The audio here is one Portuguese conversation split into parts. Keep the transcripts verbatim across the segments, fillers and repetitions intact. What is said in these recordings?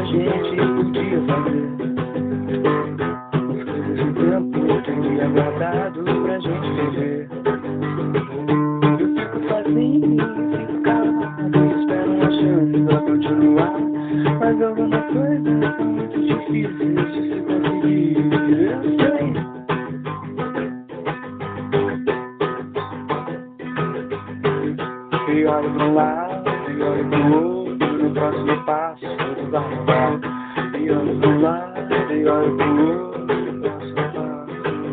gente podia fazer. Esse tempo eu teria guardado pra gente viver. Eu fico sozinho, fico calado, espero uma chance pra continuar. Mas alguma coisa são muito difíceis de se conseguir. Eu sei. E olho pro lado, e olho pro outro, no próximo passo tudo vai mudar. E olho pro lado, e olho pro outro, no próximo passo.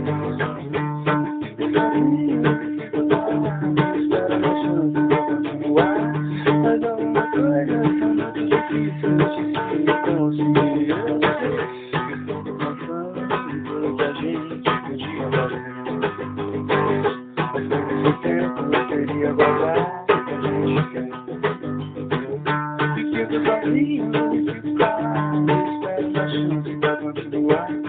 Fico sozinho, fico calado, espero uma chance pra continuar. Mas alguma coisa são muito difíceis de se conseguir. Eu sei, estou passando pelo que a gente podia fazer. Mas todo esse tempo eu teria guardado. E fico sozinho, e fico calado, espero uma chance pra continuar.